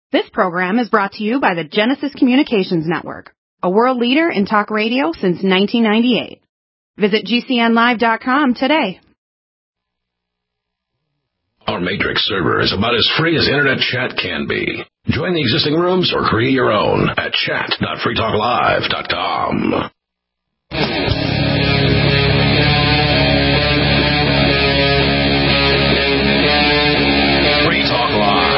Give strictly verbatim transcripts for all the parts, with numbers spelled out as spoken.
This program is brought to you by the Genesis Communications Network, a world leader in talk radio since nineteen ninety-eight. Visit G C N live dot com today. Our Matrix server is about as free as internet chat can be. Join the existing rooms or create your own at chat dot free talk live dot com. Free Talk Live.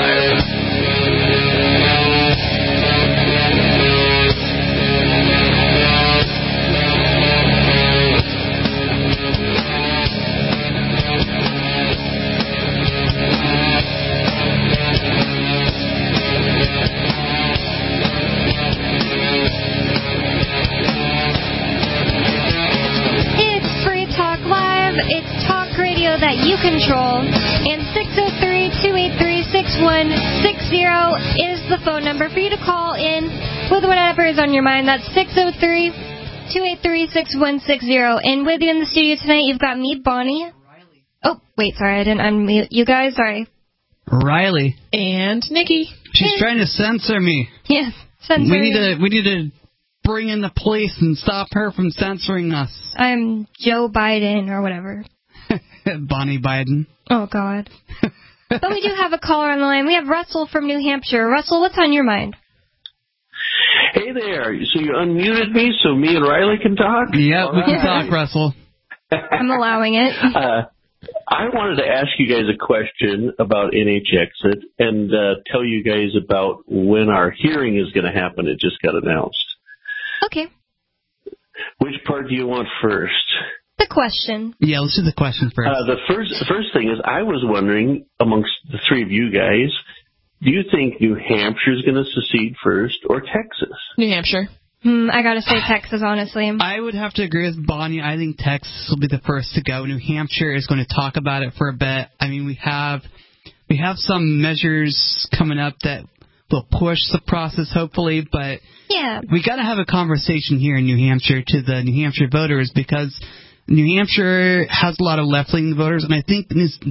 It's talk radio that you control, and six oh three, two eight three, six one six zero is the phone number for you to call in with whatever is on your mind. That's six oh three, two eight three, six one six zero. And with you in the studio tonight, you've got me, Bonnie. Oh, wait, sorry, I didn't unmute you guys, sorry. Riley. And Nikki. She's trying to censor me. Yes, censor We need to, we need to bring in the police and stop her from censoring us. I'm Joe Biden or whatever. Bonnie Biden. Oh, God. But we do have a caller on the line. We have Russell from New Hampshire. Russell, what's on your mind? Hey there. So you unmuted me so me and Riley can talk? Yep, we can right. talk, Russell. I'm allowing it. Uh, I wanted to ask you guys a question about N H Exit and uh, tell you guys about when our hearing is going to happen. It just got announced. Okay. Which part do you want first? The question. Yeah, let's do the question first. Uh, the first first thing is I was wondering, amongst the three of you guys, do you think New Hampshire is going to secede first or Texas? New Hampshire. Hmm, I got to say Texas, honestly. I would have to agree with Bonnie. I think Texas will be the first to go. New Hampshire is going to talk about it for a bit. I mean, we have we have some measures coming up that will push the process, hopefully, but yeah, we got to have a conversation here in New Hampshire to the New Hampshire voters because New Hampshire has a lot of left-leaning voters, and I think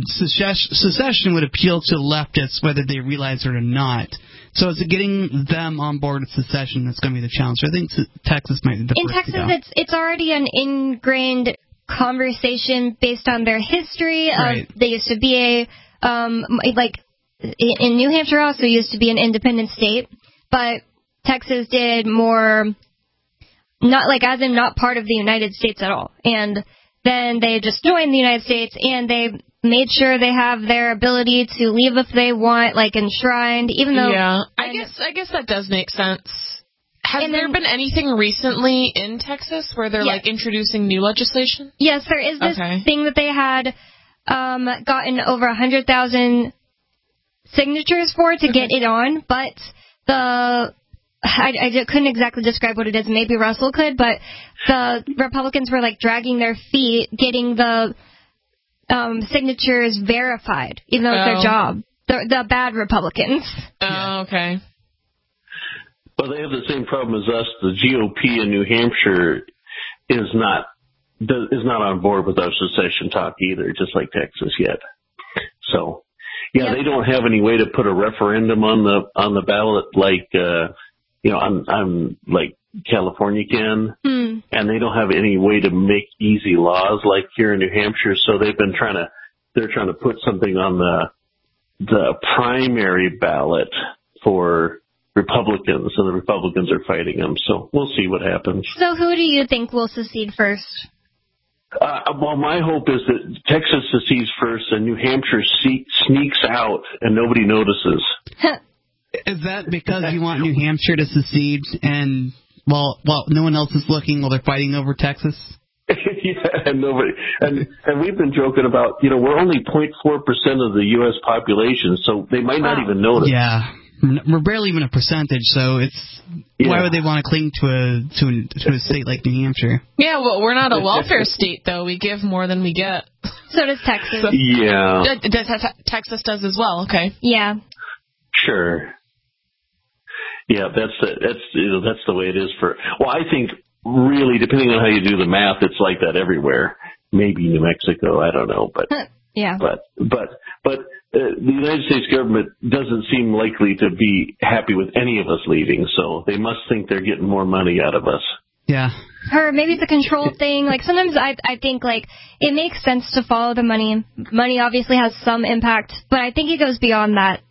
secession would appeal to leftists whether they realize it or not. So it's getting them on board with secession that's going to be the challenge. So I think Texas might be the in first Texas, to go. it's it's already an ingrained conversation based on their history. Right. Of, they used to be a um like in New Hampshire also used to be an independent state, but Texas did more. Not like as in not part of the United States at all. And then they just joined the United States and they made sure they have their ability to leave if they want, like enshrined, even though... Yeah, I guess I guess that does make sense. Has and there then, been anything recently in Texas where they're yes. like introducing new legislation? Yes, there is this okay. thing that they had um, gotten over one hundred thousand signatures for to get it on, but the... I, I couldn't exactly describe what it is. Maybe Russell could, but the Republicans were like dragging their feet getting the um, signatures verified, even though it's oh. their job. The, the bad Republicans. Oh, yeah. Okay. Well, they have the same problem as us. The G O P in New Hampshire is not is not on board with our secession talk either, just like Texas yet. So, yeah, yep. They don't have any way to put a referendum on the on the ballot like. Uh, You know, I'm, I'm like California can, hmm. and they don't have any way to make easy laws like here in New Hampshire. So they've been trying to, they're trying to put something on the, the primary ballot for Republicans, and the Republicans are fighting them. So we'll see what happens. So who do you think will secede first? Uh, well, my hope is that Texas secedes first and New Hampshire se- sneaks out and nobody notices. Is that because you want New Hampshire to secede and, well, well, no one else is looking while they're fighting over Texas? yeah, and nobody, and, and we've been joking about, you know, we're only zero point four percent of the U S population, so they might wow. not even notice. Yeah, we're barely even a percentage, so it's, yeah. Why would they want to cling to a, to a, to a state like New Hampshire? Yeah, well, we're not a welfare state, though. We give more than we get. So does Texas. So, yeah. Does, Texas does as well, okay. Yeah. Sure. Yeah, that's the, that's you know, that's the way it is for. Well, I think really, depending on how you do the math, it's like that everywhere. Maybe New Mexico, I don't know, but yeah. But but but uh, the United States government doesn't seem likely to be happy with any of us leaving, so they must think they're getting more money out of us. Yeah. Or maybe it's a control thing. Like, sometimes I I think, like, it makes sense to follow the money. Money obviously has some impact, but I think it goes beyond that.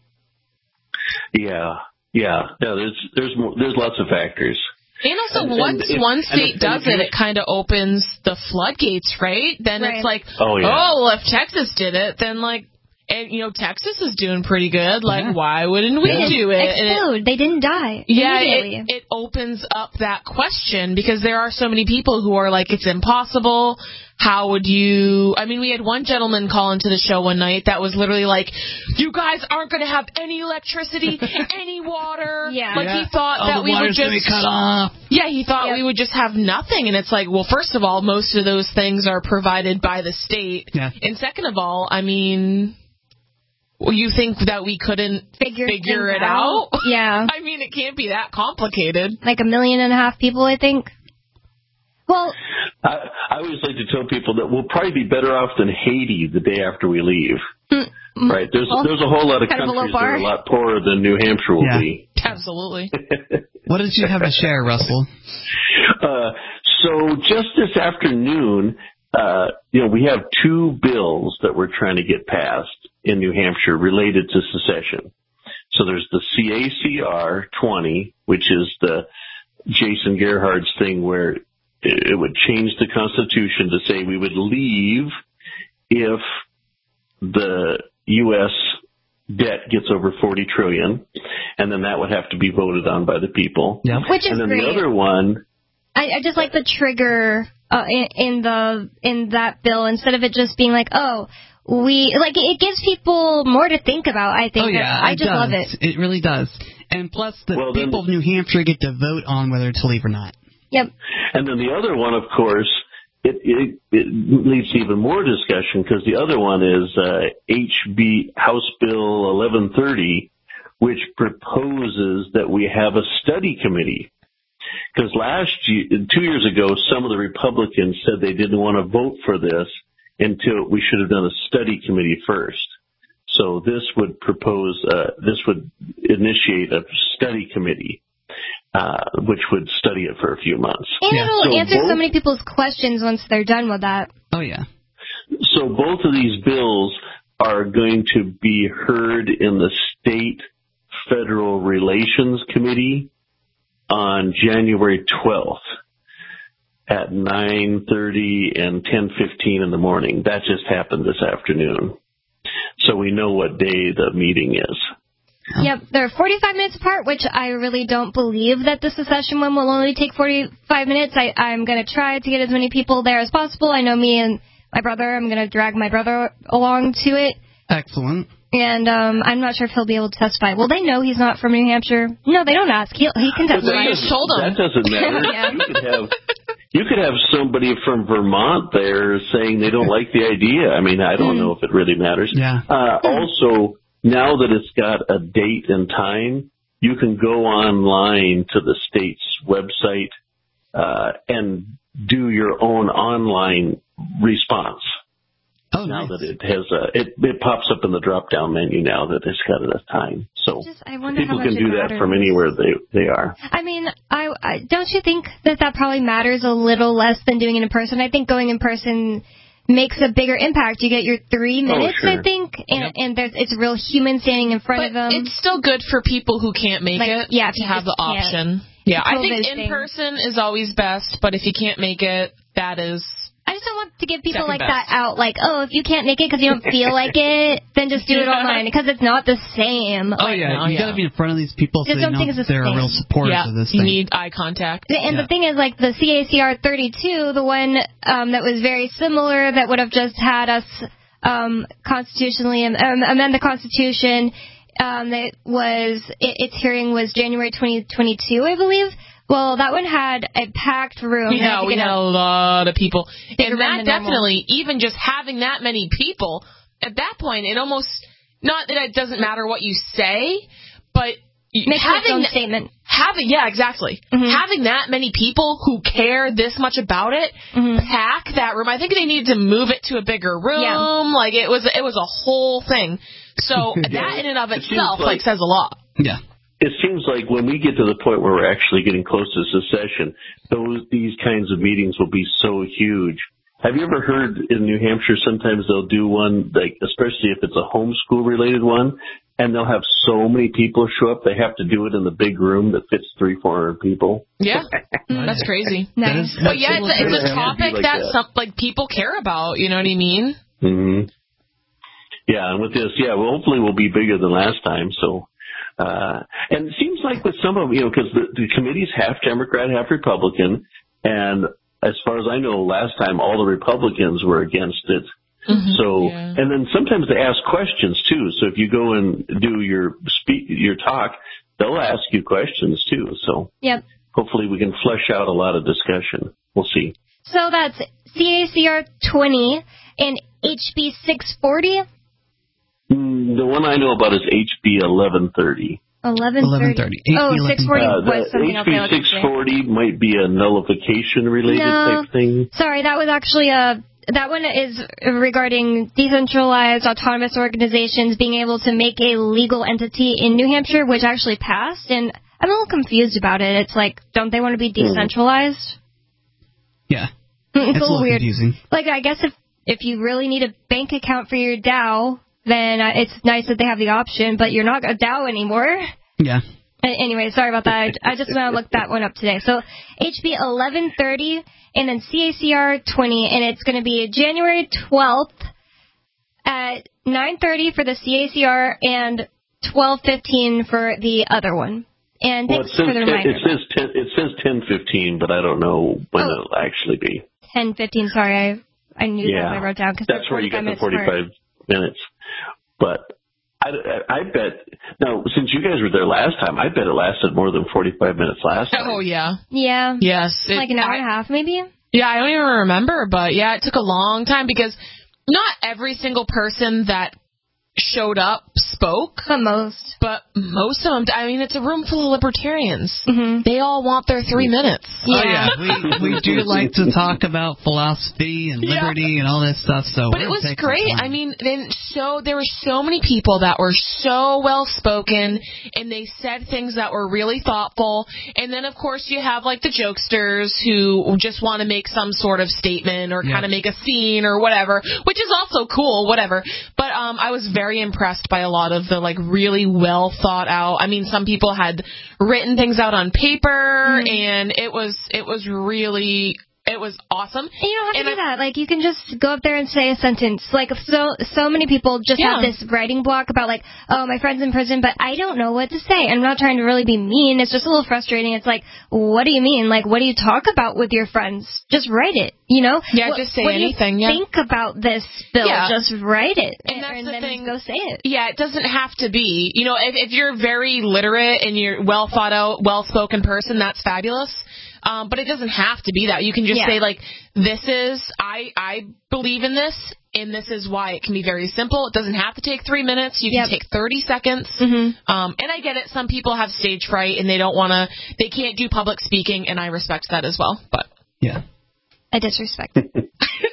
Yeah, yeah. Yeah, there's, there's, more, there's lots of factors. And also, And- and once if- one and state if- does and if it, it kind of opens the floodgates, right? Then Right. it's like, Oh, yeah. oh, well, if Texas did it, then, like, and, you know, Texas is doing pretty good. Like, Yeah. why wouldn't we They didn't do it? And it explode. They didn't die. Yeah, immediately. it, it opens up that question because there are so many people who are like, it's impossible. How would you... I mean, we had one gentleman call into the show one night that was literally like, you guys aren't going to have any electricity, any water. Yeah. Like, Yeah. he thought All that the we would water's gonna just... be cut off. Yeah, he thought Yep. we would just have nothing. And it's like, well, first of all, most of those things are provided by the state. Yeah. And second of all, I mean... Well, you think that we couldn't Figure, figure things it out? Yeah. I mean, it can't be that complicated. Like a million and a half people, I think. Well, I, I always like to tell people that we'll probably be better off than Haiti the day after we leave. mm, Right? There's well, there's a whole lot of kind of a low countries that bar. are a lot poorer than New Hampshire will Yeah. be. Absolutely. What did you have to share, Russell? Uh, so just this afternoon, uh, you know, we have two bills that we're trying to get passed in New Hampshire related to secession. So there's the C A C R twenty, which is the Jason Gerhard's thing where it would change the Constitution to say we would leave if the U S debt gets over forty trillion dollars, and then that would have to be voted on by the people. Yep. which is And then great. the other one, I, I just like the trigger uh, in, in the in that bill instead of it just being like, oh, we like it gives people more to think about. I think. Oh, yeah. I it just does. love it. It really does. And plus, the Well, then- people of New Hampshire get to vote on whether to leave or not. Yep. and then the other one, of course, it, it, it leads to even more discussion because the other one is uh, H B House Bill eleven thirty, which proposes that we have a study committee. Because last year, two years ago, some of the Republicans said they didn't want to vote for this until we should have done a study committee first. So this would propose, uh, this would initiate a study committee, uh, which would study it for a few months. And Yeah. it'll So answer so both- many people's questions once they're done with that. Oh, yeah. So both of these bills are going to be heard in the State Federal Relations Committee on January twelfth at nine thirty and ten fifteen in the morning. That just happened this afternoon. So we know what day the meeting is. Yep, they're forty-five minutes apart, which I really don't believe that the secession one will only take forty-five minutes. I, I'm going to try to get as many people there as possible. I know me and my brother, I'm going to drag my brother along to it. Excellent. And um, I'm not sure if he'll be able to testify. Well, they know he's not from New Hampshire. No, they don't ask. He'll, he can But testify. that just told 'em. That doesn't matter. Yeah. You could have you could have somebody from Vermont there saying they don't like the idea. I mean, I don't know if it really matters. Yeah. Uh, also, now that it's got a date and time, you can go online to the state's website uh, and do your own online response. Oh, Now nice. that it has a, it, it pops up in the drop down menu now that it's got enough time. So Just, I wonder people how much can do it that matters. from anywhere they they are. I mean, I, I don't you think that that probably matters a little less than doing it in person? I think going in person makes a bigger impact. You get your three minutes, sure. I think, and, and there's it's a real human standing in front But of them. it's still good for people who can't make Like, it yeah, if to you have just the can't. option. Yeah, I think COVID in thing. person is always best, but if you can't make it, that is... I just don't want to give people Second like best. that out, like, oh, if you can't make it because you don't feel like it, then just do it Yeah. online, because it's not the same. Oh, yeah. no, you yeah. got to be in front of these people so Just they don't know think it's the they're same. real supporters yeah, of this you thing. need eye contact. And Yeah. the thing is, like, the C A C R thirty-two, the one um, that was very similar, that would have just had us um, constitutionally um, amend the Constitution, um, that was, it, its hearing was January twenty twenty-two, I believe. Well, that one had a packed room. They had Yeah, to we get had a- a lot of people. Bigger And room that than normal. definitely, even just having that many people, at that point, it almost, not that it doesn't matter what you say, but Makes its having own that- statement. Having, yeah, exactly. Mhm. Having that many people who care this much about it, Mhm. pack that room. I think they needed to move it to a bigger room. Yeah. Like, it was, it was a whole thing. So that in and of It itself, seems like, like- says a lot. Yeah. It seems like when we get to the point where we're actually getting close to secession, those these kinds of meetings will be so huge. Have you ever heard in New Hampshire sometimes they'll do one, like especially if it's a homeschool related one, and they'll have so many people show up they have to do it in the big room that fits three, four hundred people. Yeah, that's crazy. Nice. But yeah, it's a, it's a Have to topic be like that, that. some like people care about. You know what I mean? hmm Yeah, and with this, yeah, well, hopefully we'll be bigger than last time. So, uh, and it seems like with some of you know, because the, the committee's half Democrat, half Republican, and as far as I know, last time all the Republicans were against it. Mm-hmm. So, Yeah. and then sometimes they ask questions too. So if you go and do your speak, your talk, they'll ask you questions too. So Yep. hopefully we can flesh out a lot of discussion. We'll see. So that's C A C R twenty and H B six forty. Mm, the one I know about is H B eleven thirty. eleven thirty. eleven thirty. Oh, H B six forty Uh, was something the else H B I was six forty might be a nullification related No. type thing. Sorry, that was actually a. That one is regarding decentralized autonomous organizations being able to make a legal entity in New Hampshire, which actually passed, and I'm a little confused about it. It's like, don't they want to be decentralized? Yeah. It's, It's a little weird. confusing. Like, I guess if if you really need a bank account for your DAO, then uh, it's nice that they have the option, but you're not a DAO anymore. Yeah. A- Anyway, sorry about that. I I just want to look that one up today. So H B eleven thirty and then C A C R twenty, and it's going to be January twelfth at nine thirty for the C A C R and twelve fifteen for the other one. And Well, it thanks says for the 10, reminder. it says ten, it says ten fifteen, but I don't know when Oh. it'll actually be. ten fifteen, sorry, I I knew Yeah, that I wrote down because that's where you got the minutes apart. forty-five minutes. But I, I bet now since you guys were there last time, I bet it lasted more than forty-five minutes last time. Oh yeah. Yeah. Yes. It- Like an hour I- and a half, maybe? Yeah, I don't even remember, but yeah, it took a long time because not every single person that showed up spoke, But most. but most of them, I mean, it's a room full of libertarians. Mm-hmm. They all want their three minutes. Oh, yeah. We, we do like to talk about philosophy and Yeah. liberty and all that stuff. So But we're it was taking great. time. I mean, then so there were so many people that were so well spoken, and they said things that were really thoughtful. And then, of course, you have like the jokesters who just want to make some sort of statement or Yeah. kind of make a scene or whatever, which is also cool, whatever. But um, I was very impressed by a lot of the like really well thought out. I mean, some people had written things out on paper, Mm. and it was it was really. It was awesome. And you don't have to And do I- that. Like, you can just go up there and say a sentence. Like, so so many people just Yeah. have this writing block about, like, oh, my friend's in prison, but I don't know what to say. I'm not trying to really be mean. It's just a little frustrating. It's like, what do you mean? Like, what do you talk about with your friends? Just write it, you know? Yeah, what, just say what anything, do you yeah. think about this bill? Yeah. Just write it. And that's the then thing. go say it. Yeah, it doesn't have to be. You know, if, if you're very literate and you're well thought out, well spoken person, that's fabulous. Um, but it doesn't have to be that. You can just Yeah. say like, "This is I I believe in this, and this is why." It can be very simple. It doesn't have to take three minutes. You can Yep. take thirty seconds. Mm-hmm. Um, and I get it. Some people have stage fright and they don't want to. They can't do public speaking, and I respect that as well. But Yeah. I disrespect it.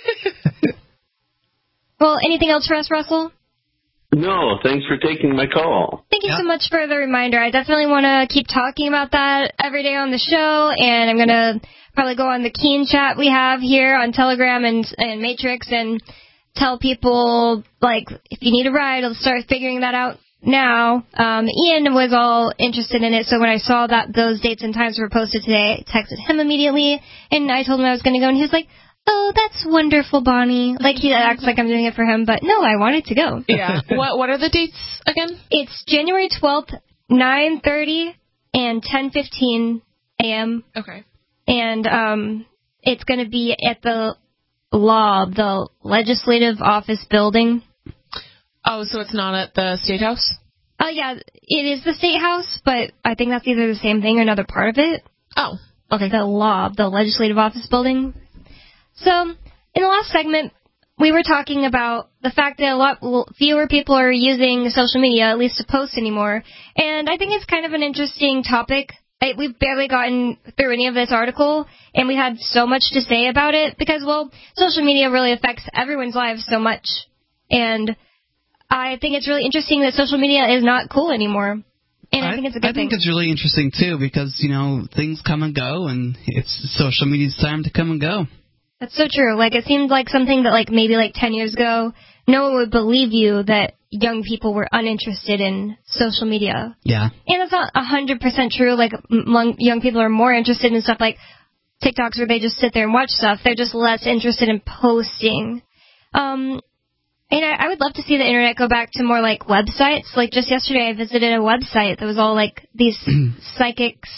Well, anything else for us, Russell? No, thanks for taking my call. Thank you Yeah. so much for the reminder. I definitely want to keep talking about that every day on the show, and I'm going to probably go on the Keen chat we have here on Telegram and, and Matrix and tell people, like, if you need a ride, I'll start figuring that out now. Um, Ian was all interested in it, so when I saw that those dates and times were posted today, I texted him immediately, and I told him I was going to go, and he was like, oh, that's wonderful, Bonnie. Like, he acts like I'm doing it for him, but no, I wanted to go. yeah, what what are the dates again? It's January twelfth, nine thirty and ten fifteen a.m. Okay. And um, it's going to be at the Law, the Legislative Office Building. Oh, so it's not at the State House? Oh, yeah, it is the State House, but I think that's either the same thing or another part of it. Oh, okay. The Law, the Legislative Office Building. So, in the last segment, we were talking about the fact that a lot fewer people are using social media, at least to post anymore. And I think it's kind of an interesting topic. I, we've barely gotten through any of this article, and we had so much to say about it because, well, social media really affects everyone's lives so much. And I think it's really interesting that social media is not cool anymore. And I, I think it's a good I think thing. it's really interesting, too, because, you know, things come and go, and it's social media's time to come and go. That's so true. Like, it seemed like something that, like, maybe, like, ten years ago, no one would believe you that young people were uninterested in social media. Yeah. And it's not one hundred percent true. Like, m- young people are more interested in stuff like TikToks where they just sit there and watch stuff. They're just less interested in posting. Um... And I, I would love to see the internet go back to more, like, websites. Like, just yesterday I visited a website that was all, like, these psychics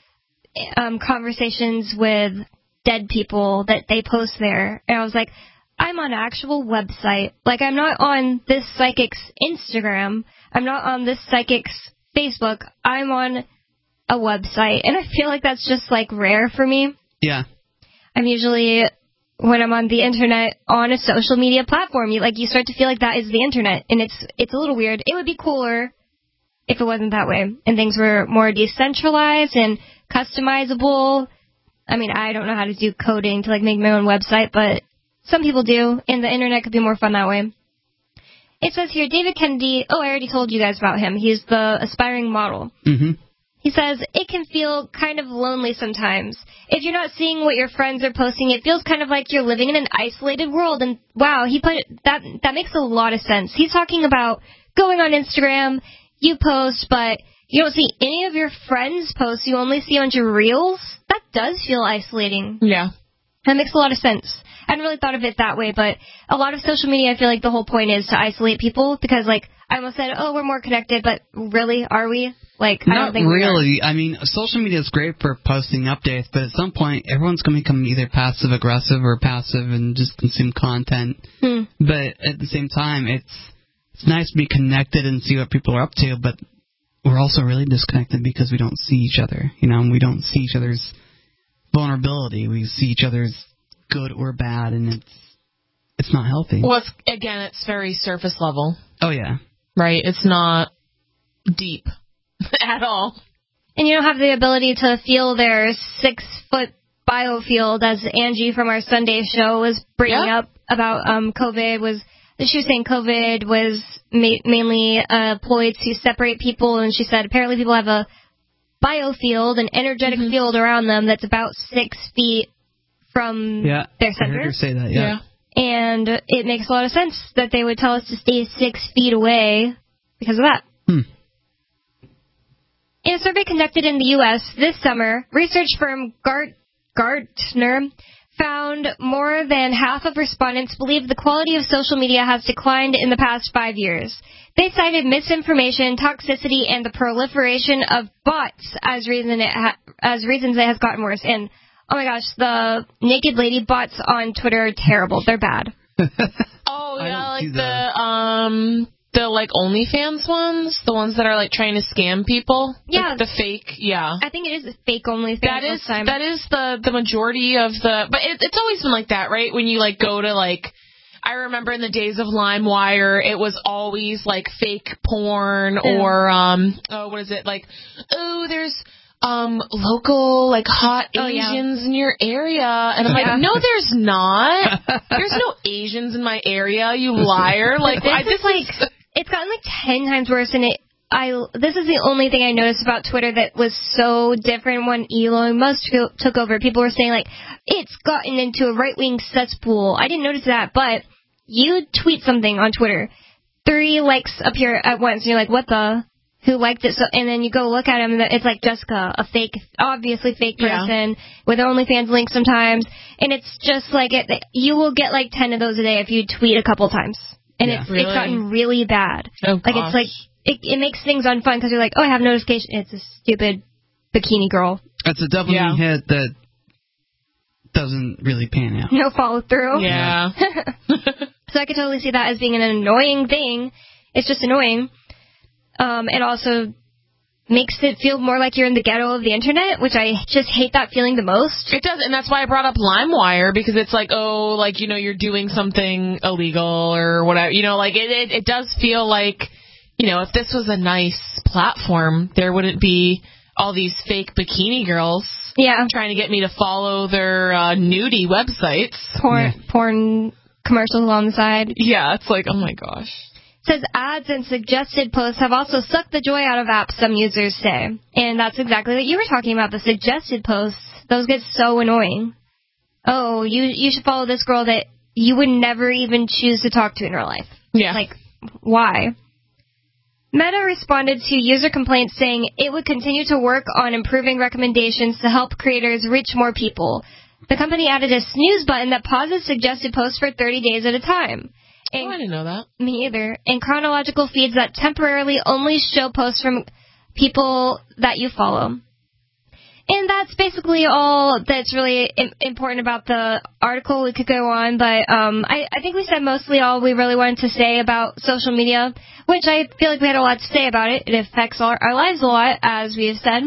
um, conversations with dead people that they post there. And I was like, I'm on an actual website. Like, I'm not on this psychic's Instagram. I'm not on this psychic's Facebook. I'm on a website. And I feel like that's just, like, rare for me. Yeah. I'm usually... when I'm on the internet on a social media platform, you like you start to feel like that is the internet, and it's it's a little weird. It would be cooler if it wasn't that way, and things were more decentralized and customizable. I mean, I don't know how to do coding to like make my own website, but some people do, and the internet could be more fun that way. It says here, David Kennedy. Oh, I already told you guys about him. He's the aspiring model. Mm-hmm. He says, it can feel kind of lonely sometimes. If you're not seeing what your friends are posting, it feels kind of like you're living in an isolated world. And wow, he put it, that that makes a lot of sense. He's talking about going on Instagram, you post, but you don't see any of your friends' posts. You only see on your reels. That does feel isolating. Yeah. That makes a lot of sense. I hadn't really thought of it that way, but a lot of social media, I feel like the whole point is to isolate people because, like, I almost said, oh, we're more connected, but really, are we? Like, I Not don't think really. we are. I mean, social media is great for posting updates, but at some point, everyone's going to become either passive-aggressive or passive and just consume content. Hmm. But at the same time, it's it's nice to be connected and see what people are up to, but we're also really disconnected because we don't see each other, you know, and we don't see each other's vulnerability. We see each other's good or bad, and it's it's not healthy. Well, it's, again, it's very surface level. Oh, yeah. Right? It's not deep at all. And you don't have the ability to feel their six-foot biofield, as Angie from our Sunday show was bringing Yep. up about um, COVID. Was she was saying COVID was ma- mainly uh, employed to separate people, and she said apparently people have a biofield, an energetic Mm-hmm. field around them that's about six feet from Yeah, their I center. heard her say that, yeah. Yeah. And it makes a lot of sense that they would tell us to stay six feet away because of that. Hmm. In a survey conducted in the U S this summer, research firm Gart- Gartner found more than half of respondents believe the quality of social media has declined in the past five years. They cited misinformation, toxicity, and the proliferation of bots as reason it ha- as reasons it has gotten worse. And oh my gosh, the naked lady bots on Twitter are terrible. They're bad. Oh, I yeah, don't like see the, um, the, like, OnlyFans ones? The ones that are, like, trying to scam people? Yeah. Like, the fake, yeah. I think it is fake only. That is, that is the, the majority of the, but it, it's always been like that, right? When you, like, go to, like, I remember in the days of LimeWire, it was always, like, fake porn or, um, oh, what is it? Like, oh, there's, um, local, like, hot Oh, yeah. Asians in your area. And I'm Yeah. like, no, there's not. There's no Asians in my area, you liar. Like, This I, is this like, is, it's gotten like ten times worse, and it. I. This is the only thing I noticed about Twitter that was so different when Elon Musk took- took over. People were saying like, it's gotten into a right wing cesspool. I didn't notice that, but you tweet something on Twitter, three likes appear at once, and you're like, what the? Who liked it? So, and then you go look at him, and it's like Jessica, a fake, obviously fake Yeah. person with an OnlyFans link sometimes, and it's just like it. You will get like ten of those a day if you tweet a couple times, and Yeah. it's Really? it's gotten really bad. Oh, Like gosh. it's like it, it makes things unfun because you're like, oh, I have notification. It's a stupid bikini girl. That's a double Yeah. hit that doesn't really pan out. No follow through. yeah. So I could totally see that as being an annoying thing. It's just annoying. Um, it also makes it feel more like you're in the ghetto of the internet, which I just hate that feeling the most. It does, and that's why I brought up LimeWire, because it's like, oh, like, you know, you're doing something illegal or whatever. You know, like, it, it, it does feel like, you know, if this was a nice platform, there wouldn't be all these fake bikini girls Yeah. trying to get me to follow their uh, nudie websites. Porn, Yeah. porn commercials on the side. Yeah, it's like, oh my gosh. says ads and suggested posts have also sucked the joy out of apps, some users say. And that's exactly what you were talking about, the suggested posts. Those get so annoying. Oh, you you should follow this girl that you would never even choose to talk to in real life. Yeah. Like, why? Meta responded to user complaints saying it would continue to work on improving recommendations to help creators reach more people. The company added a snooze button that pauses suggested posts for thirty days at a time. And oh, I didn't know that. Me either. And chronological feeds that temporarily only show posts from people that you follow. And that's basically all that's really im- important about the article. We could go on, but um, I, I think we said mostly all we really wanted to say about social media, which I feel like we had a lot to say about it. It affects our, our lives a lot, as we have said.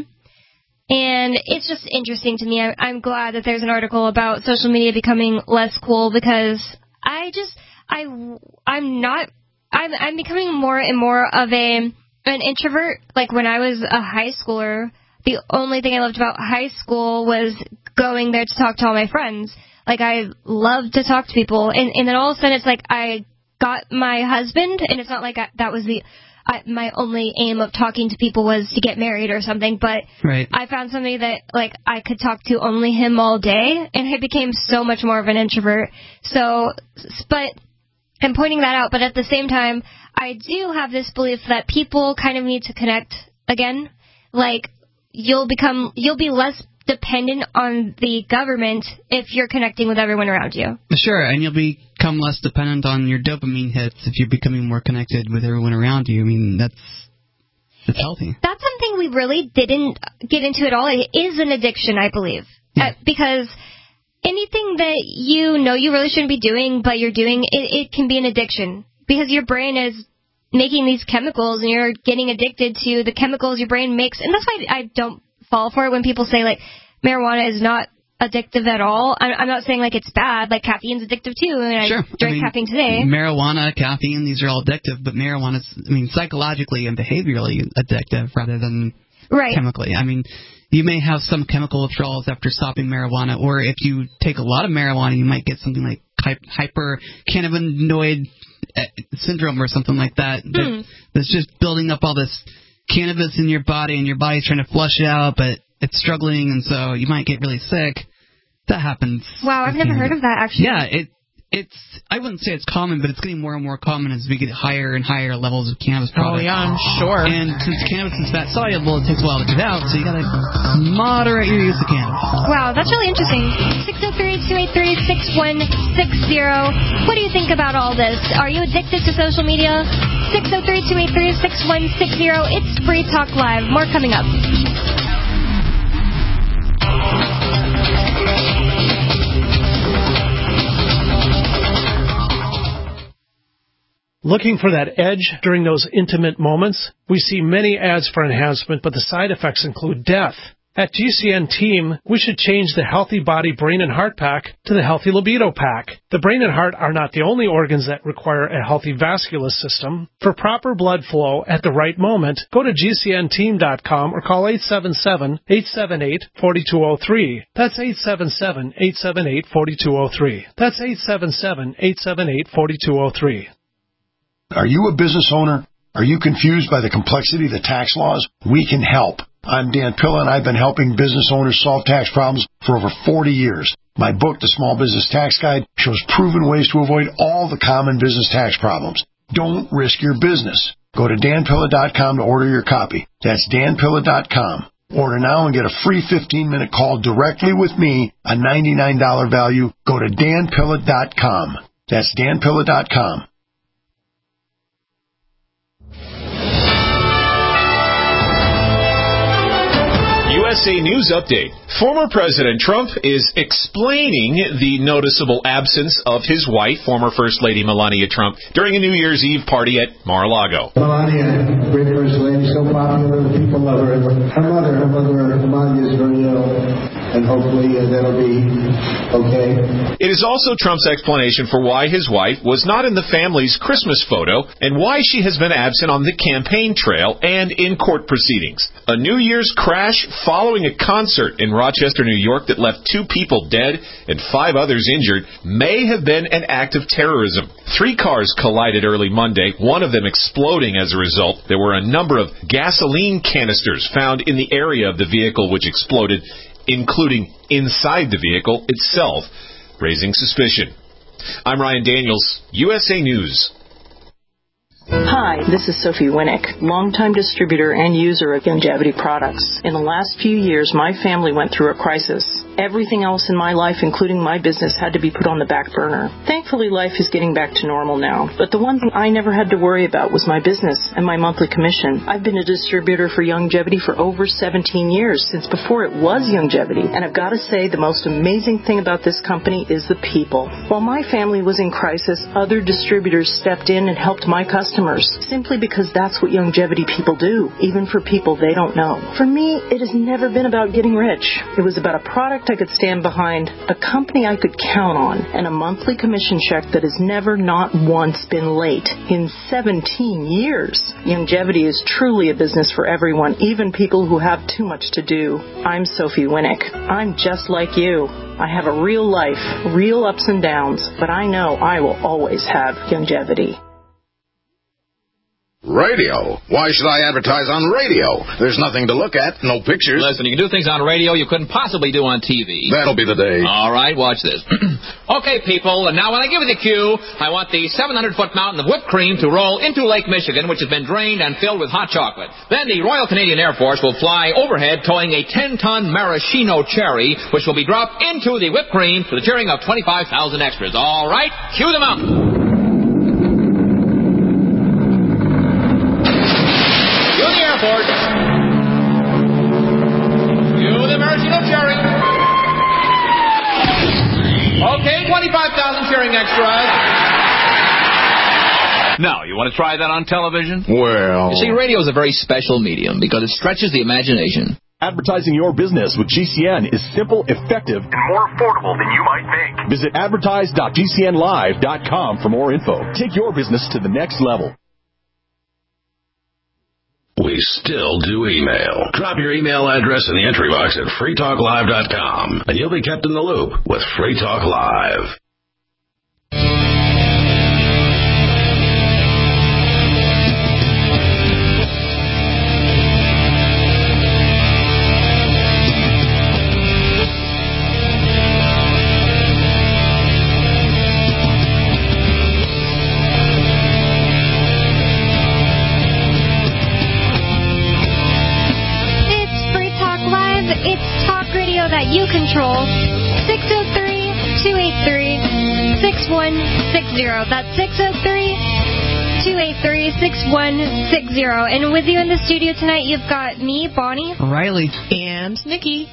And it's just interesting to me. I, I'm glad that there's an article about social media becoming less cool because I just, I, I'm not, I'm, I'm becoming more and more of a an introvert. Like when I was a high schooler, the only thing I loved about high school was going there to talk to all my friends. Like, I loved to talk to people. And, and then all of a sudden, it's like I got my husband, and it's not like I, that was the I, my only aim of talking to people was to get married or something. But right. I found somebody that, like, I could talk to only him all day, and I became so much more of an introvert. So, but I'm pointing that out. But at the same time, I do have this belief that people kind of need to connect again. Like, you'll become, you'll be less dependent on the government if you're connecting with everyone around you. Sure, and you'll become less dependent on your dopamine hits if you're becoming more connected with everyone around you. I mean, that's that's healthy. That's something we really didn't get into at all. It is an addiction, I believe. Yeah. Uh, because anything that you know you really shouldn't be doing, but you're doing, it, it can be an addiction. Because your brain is making these chemicals, and you're getting addicted to the chemicals your brain makes. And that's why I don't fall for it when people say, like, marijuana is not addictive at all. I'm, I'm not saying, like, it's bad. Like, caffeine's addictive, too, and sure. I drank I mean, caffeine today. Marijuana, caffeine, these are all addictive, but marijuana's, I mean, psychologically and behaviorally addictive rather than right. chemically. I mean, you may have some chemical withdrawals after stopping marijuana, or if you take a lot of marijuana, you might get something like hypercannabinoid syndrome or something like that. Hmm. That's just building up all this cannabis in your body, and your body's trying to flush it out, but it's struggling, and so you might get really sick. That happens. Wow, I've never cannabis. heard of that, actually. Yeah, it it's. I wouldn't say it's common, but it's getting more and more common as we get higher and higher levels of cannabis products. Oh, yeah, I'm sure. And since cannabis is fat soluble, it takes a while to get out, so you gotta moderate your use of cannabis. Wow, that's really interesting. six oh three, two eight three, six one six zero. What do you think about all this? Are you addicted to social media? six oh three, two eight three, six one six zero. It's Free Talk Live. More coming up. Looking for that edge during those intimate moments? We see many ads for enhancement, but the side effects include death. At G C N Team, we should change the Healthy Body, Brain, and Heart Pack to the Healthy Libido Pack. The brain and heart are not the only organs that require a healthy vascular system. For proper blood flow at the right moment, go to G C N team dot com or call eight seven seven, eight seven eight, four two zero three. That's eight seven seven, eight seven eight, four two zero three. That's eight seven seven, eight seven eight, four two zero three. Are you a business owner? Are you confused by the complexity of the tax laws? We can help. I'm Dan Pilla, and I've been helping business owners solve tax problems for over forty years. My book, The Small Business Tax Guide, shows proven ways to avoid all the common business tax problems. Don't risk your business. Go to dan pilla dot com to order your copy. That's dan pilla dot com. Order now and get a free fifteen-minute call directly with me, a ninety-nine dollars value. Go to dan pilla dot com. That's dan pilla dot com. U S A News Update. Former President Trump is explaining the noticeable absence of his wife, former First Lady Melania Trump, during a New Year's Eve party at Mar-a-Lago. Melania, great First Lady, so popular, the people love her. Her mother, her mother, Melania, is very ill. and hopefully uh, that'll be okay. It is also Trump's explanation for why his wife was not in the family's Christmas photo and why she has been absent on the campaign trail and in court proceedings. A New Year's crash following a concert in Rochester, New York that left two people dead and five others injured may have been an act of terrorism. Three cars collided early Monday, one of them exploding as a result. There were a number of gasoline canisters found in the area of the vehicle which exploded, including inside the vehicle itself, raising suspicion. I'm Ryan Daniels, U S A News. Hi, this is Sophie Winnick, longtime distributor and user of Youngevity products. In the last few years, my family went through a crisis. Everything else in my life, including my business, had to be put on the back burner. Thankfully, life is getting back to normal now. But the one thing I never had to worry about was my business and my monthly commission. I've been a distributor for Youngevity for over seventeen years, since before it was Youngevity. And I've got to say, the most amazing thing about this company is the people. While my family was in crisis, other distributors stepped in and helped my customers, simply because that's what Youngevity people do, even for people they don't know. For me, it has never been about getting rich. It was about a product I could stand behind, a company I could count on, and a monthly commission check that has never not once been late in seventeen years. Youngevity is truly a business for everyone, even people who have too much to do. I'm Sophie Winnick. I'm just like you. I have a real life, real ups and downs, but I know I will always have Youngevity. Radio? Why should I advertise on radio? There's nothing to look at, no pictures. Listen, you can do things on radio you couldn't possibly do on T V. That'll be the day. All right, watch this. Okay, people, and now when I give you the cue, I want the seven hundred foot mountain of whipped cream to roll into Lake Michigan, which has been drained and filled with hot chocolate. Then the Royal Canadian Air Force will fly overhead towing a ten ton maraschino cherry, which will be dropped into the whipped cream to the cheering of twenty-five thousand extras. All right, cue the mountain. Airport. You the maraschino cherry. Okay, twenty-five thousand cheering extras. Now, you want to try that on television? Well... You see, radio is a very special medium because it stretches the imagination. Advertising your business with G C N is simple, effective, and more affordable than you might think. Visit advertise dot G C N live dot com for more info. Take your business to the next level. We still do email. Drop your email address in the entry box at free talk live dot com, and you'll be kept in the loop with Free Talk Live. You control six oh three, two eight three, six one six zero. That's six oh three, two eight three, six one six zero. And with you in the studio tonight, you've got me, Bonnie, Riley, and Nikki.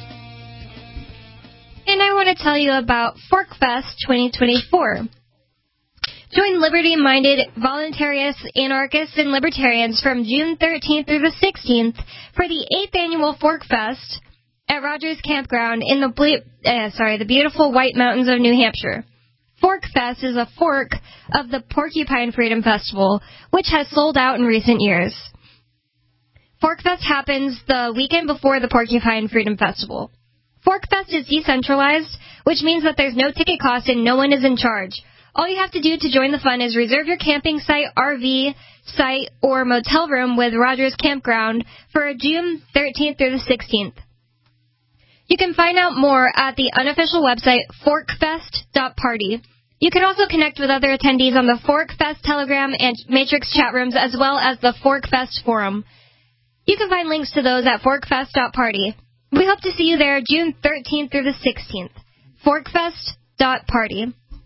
And I want to tell you about ForkFest twenty twenty-four. Join liberty-minded voluntarists, anarchists, and libertarians from June thirteenth through the sixteenth for the eighth annual ForkFest at Rogers Campground in the ble- uh, sorry, the beautiful White Mountains of New Hampshire. ForkFest is a fork of the Porcupine Freedom Festival, which has sold out in recent years. ForkFest happens the weekend before the Porcupine Freedom Festival. ForkFest is decentralized, which means that there's no ticket cost and no one is in charge. All you have to do to join the fun is reserve your camping site, R V site, or motel room with Rogers Campground for June thirteenth through the sixteenth. You can find out more at the unofficial website, forkfest dot party. You can also connect with other attendees on the ForkFest Telegram and Matrix chat rooms, as well as the ForkFest Forum. You can find links to those at forkfest dot party. We hope to see you there June thirteenth through the sixteenth. forkfest dot party.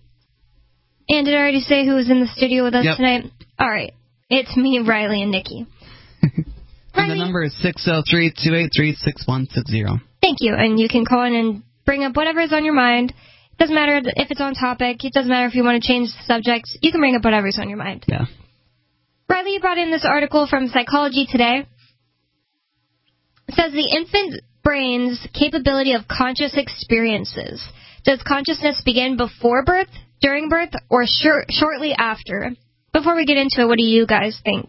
And did I already say who was in the studio with us yep. tonight? All right. It's me, Riley, and Nikki. And the number is six oh three, two eight three, six one six zero. Thank you. And you can call in and bring up whatever is on your mind. It doesn't matter if it's on topic. It doesn't matter if you want to change the subject. You can bring up whatever's on your mind. Yeah. Riley, you brought in this article from Psychology Today. It says the infant brain's capability of conscious experiences. Does consciousness begin before birth, during birth, or shor- shortly after? Before we get into it, what do you guys think?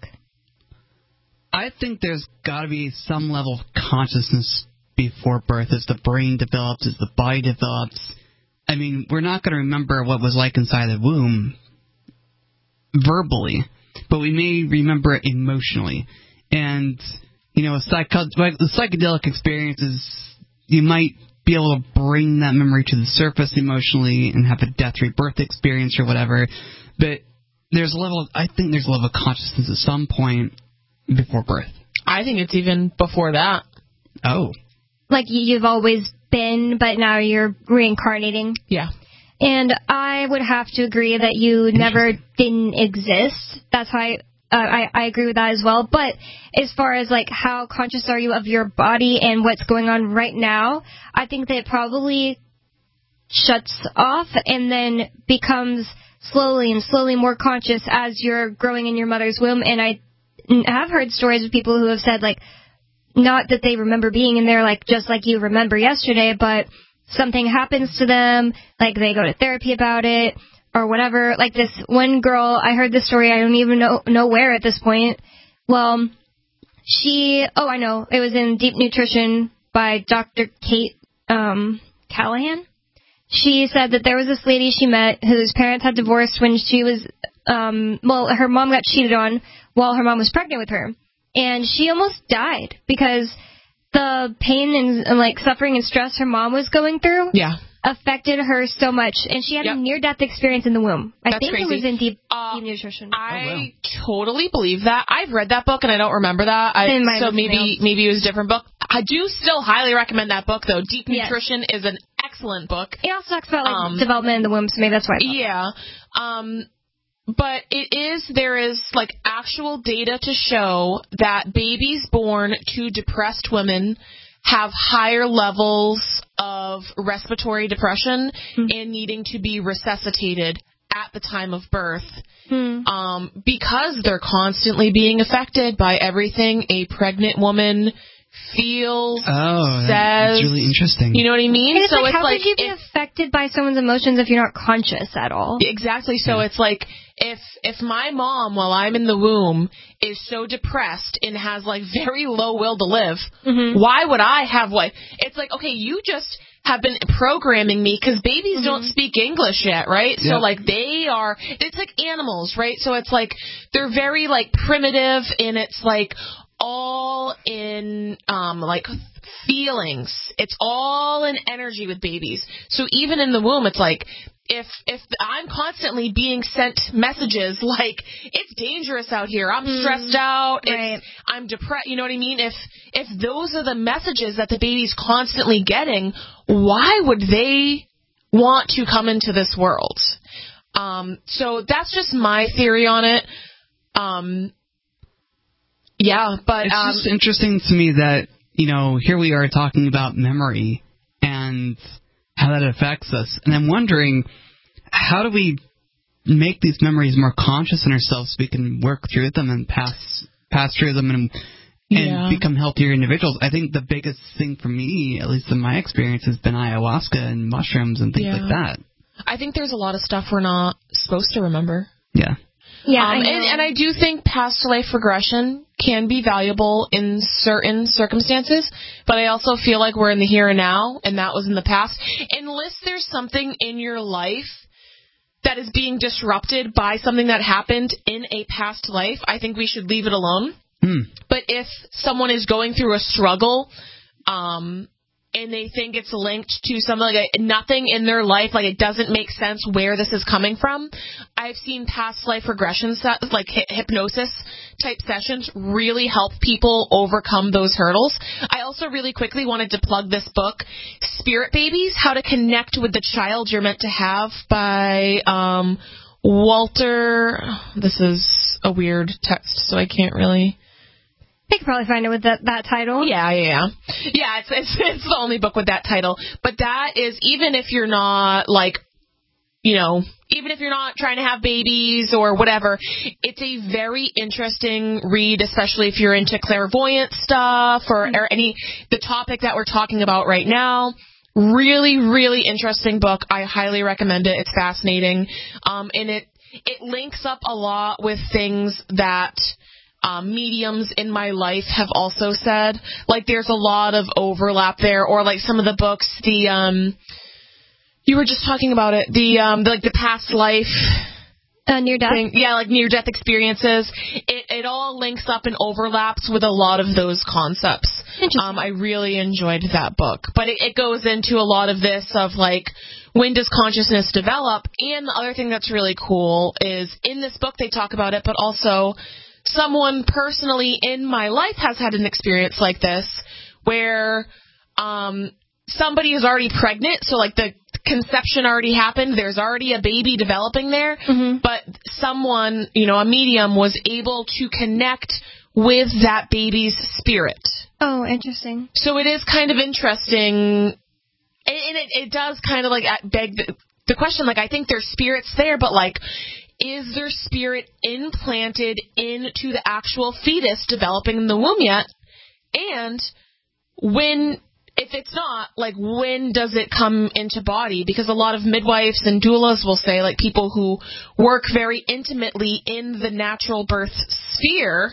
I think there's got to be some level of consciousness before birth, as the brain develops, as the body develops. I mean, we're not going to remember what it was like inside the womb verbally, but we may remember it emotionally. And, you know, psycho- the psychedelic experiences, you might be able to bring that memory to the surface emotionally and have a death rebirth experience or whatever. But there's a level of, I think there's a level of consciousness at some point before birth. I think it's even before that. Oh. Like you've always been, but now you're reincarnating? Yeah. And I would have to agree that you never didn't exist. That's how I, uh, I, I agree with that as well. But as far as, like, how conscious are you of your body and what's going on right now, I think that it probably shuts off and then becomes slowly and slowly more conscious as you're growing in your mother's womb. And I have heard stories of people who have said, like, not that they remember being in there, like, just like you remember yesterday, but something happens to them, like they go to therapy about it or whatever. Like this one girl, I heard this story, I don't even know, know where at this point. Well, she, oh, I know, it was in Deep Nutrition by Doctor Kate um, Callahan. She said that there was this lady she met whose parents had divorced when she was, um, well, her mom got cheated on while her mom was pregnant with her. And she almost died because the pain and, and like suffering and stress her mom was going through yeah. affected her so much, and she had yep. a near-death experience in the womb. I That's think crazy. it was in Deep, uh, deep Nutrition. I oh, wow. totally believe that. I've read that book and I don't remember that. I, so maybe maybe it was a different book. I do still highly recommend that book though. Deep yes. Nutrition is an excellent book. It also talks about like um, development in the womb, so maybe that's why. I yeah. Um. But it is, there is, like, actual data to show that babies born to depressed women have higher levels of respiratory depression mm-hmm. and needing to be resuscitated at the time of birth mm-hmm. um, because they're constantly being affected by everything a pregnant woman feels, oh, says. That's really interesting. You know what I mean? And it's so like, it's how like could you be if, affected by someone's emotions if you're not conscious at all? Exactly. So yeah. it's like if if my mom, while I'm in the womb, is so depressed and has like very low will to live, mm-hmm. why would I have what? It's like, okay, you just have been programming me because babies mm-hmm. don't speak English yet, right? Yeah. So like they are, it's like animals, right? So it's like they're very like primitive and it's like all in um like feelings. It's all in energy with babies. So even in the womb, it's like if if I'm constantly being sent messages like it's dangerous out here, I'm mm, stressed out, right. it's, I'm depressed. You know what I mean? If if those are the messages that the baby's constantly getting, why would they want to come into this world? Um, so that's just my theory on it. Um, yeah, but it's um, just interesting to me that, you know, here we are talking about memory and how that affects us. And I'm wondering, how do we make these memories more conscious in ourselves so we can work through them and pass pass through them and, and yeah. become healthier individuals? I think the biggest thing for me, at least in my experience, has been ayahuasca and mushrooms and things yeah. like that. I think there's a lot of stuff we're not supposed to remember. Yeah. Yeah, um, I know. and, and I do think past life regression can be valuable in certain circumstances, but I also feel like we're in the here and now, and that was in the past. Unless there's something in your life that is being disrupted by something that happened in a past life, I think we should leave it alone. Hmm. But if someone is going through a struggle, um, and they think it's linked to something like a, nothing in their life, like it doesn't make sense where this is coming from. I've seen past life regression, se- like hi- hypnosis type sessions really help people overcome those hurdles. I also really quickly wanted to plug this book, Spirit Babies, How to Connect with the Child You're Meant to Have by um, Walter. This is a weird text, so I can't really... They could probably find it with that, that title. Yeah, yeah, yeah. Yeah, it's, it's it's the only book with that title. But that is, even if you're not, like, you know, even if you're not trying to have babies or whatever, it's a very interesting read, especially if you're into clairvoyant stuff or, or any, the topic that we're talking about right now. Really, really interesting book. I highly recommend it. It's fascinating. Um, and it, it links up a lot with things that um, mediums in my life have also said. Like, there's a lot of overlap there, or like some of the books, the, um, you were just talking about it, the, um, the, like the past life. Uh, near death? Thing. Yeah, like near death experiences. It, it all links up and overlaps with a lot of those concepts. Um, I really enjoyed that book. But it, it goes into a lot of this of like, when does consciousness develop? And the other thing that's really cool is in this book they talk about it, but also someone personally in my life has had an experience like this where um, somebody is already pregnant, so like the conception already happened, there's already a baby developing there, mm-hmm. but someone, you know, a medium was able to connect with that baby's spirit. Oh, interesting. So it is kind of interesting, and it, it does kind of like beg the, the question, like, I think there's spirits there, but like, is their spirit implanted into the actual fetus developing in the womb yet? And when... if it's not, like, when does it come into body? Because a lot of midwives and doulas will say, like, people who work very intimately in the natural birth sphere,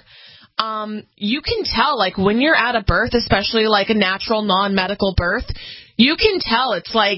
um, you can tell, like, when you're at a birth, especially, like, a natural, non-medical birth, you can tell it's, like,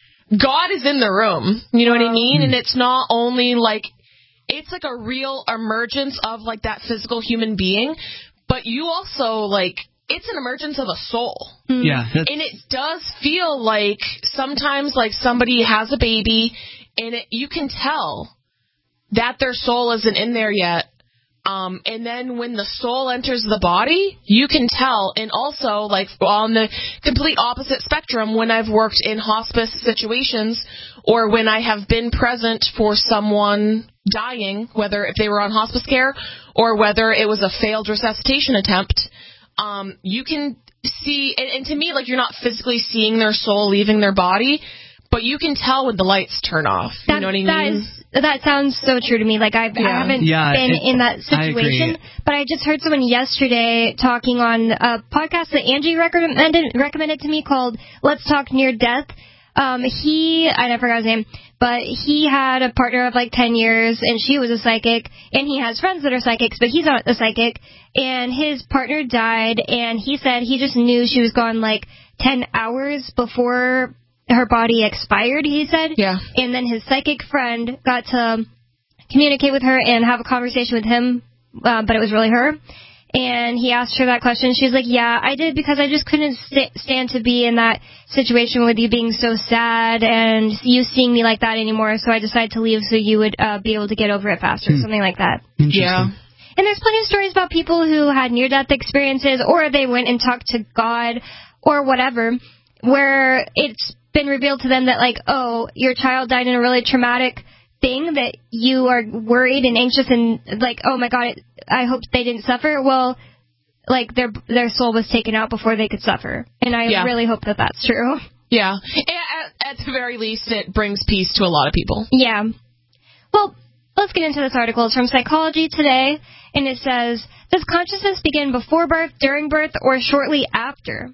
God is in the room. You know what I mean? And it's not only, like, it's, like, a real emergence of, like, that physical human being, but you also, like... it's an emergence of a soul. Yeah. And it does feel like sometimes like somebody has a baby and it, you can tell that their soul isn't in there yet. Um, and then when the soul enters the body, you can tell. And also, like, on the complete opposite spectrum, when I've worked in hospice situations or when I have been present for someone dying, whether if they were on hospice care or whether it was a failed resuscitation attempt, Um, you can see, and, and to me, like, you're not physically seeing their soul leaving their body, but you can tell when the lights turn off. That, you know what I mean? That, is, that sounds so true to me. Like, I've, yeah. I haven't yeah, been it, in that situation, I but I just heard someone yesterday talking on a podcast that Angie recommended, recommended to me called Let's Talk Near Death. Um, he, I never forgot his name, but he had a partner of like ten years, and she was a psychic, and he has friends that are psychics, but he's not a psychic, and his partner died, and he said he just knew she was gone like ten hours before her body expired, he said. Yeah. And then his psychic friend got to communicate with her and have a conversation with him, uh, but it was really her. And he asked her that question. She was like, yeah, I did because I just couldn't st- stand to be in that situation with you being so sad and you seeing me like that anymore. So I decided to leave so you would uh, be able to get over it faster, hmm. something like that. Yeah. And there's plenty of stories about people who had near-death experiences or they went and talked to God or whatever, where it's been revealed to them that, like, oh, your child died in a really traumatic thing that you are worried and anxious and like, oh my God, I hope they didn't suffer. Well, like their their soul was taken out before they could suffer, and I yeah. really hope that that's true. Yeah, at, at the very least, it brings peace to a lot of people. Yeah. Well, let's get into this article. It's from Psychology Today, and it says, does consciousness begin before birth, during birth, or shortly after?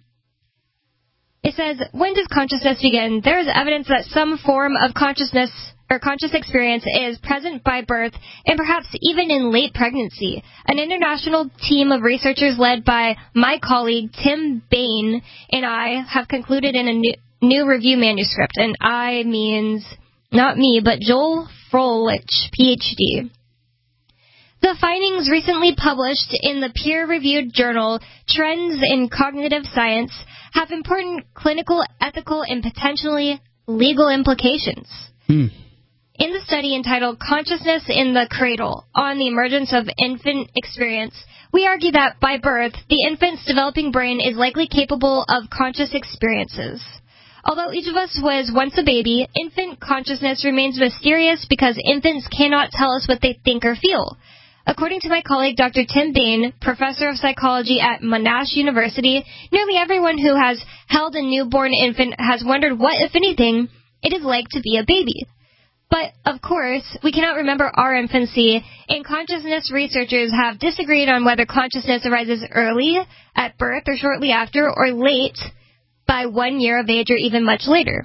It says, when does consciousness begin? There is evidence that some form of consciousness or conscious experience is present by birth and perhaps even in late pregnancy. An international team of researchers led by my colleague Tim Bain and I have concluded in a new, new review manuscript. And I means not me, but Joel Froelich, P H D. The findings recently published in the peer-reviewed journal Trends in Cognitive Science have important clinical, ethical, and potentially legal implications. Hmm. In the study entitled Consciousness in the Cradle on the Emergence of Infant Experience, we argue that by birth, the infant's developing brain is likely capable of conscious experiences. Although each of us was once a baby, infant consciousness remains mysterious because infants cannot tell us what they think or feel. According to my colleague Doctor Tim Bain, professor of psychology at Monash University, nearly everyone who has held a newborn infant has wondered what, if anything, it is like to be a baby. But, of course, we cannot remember our infancy, and consciousness researchers have disagreed on whether consciousness arises early, at birth or shortly after, or late, by one year of age or even much later.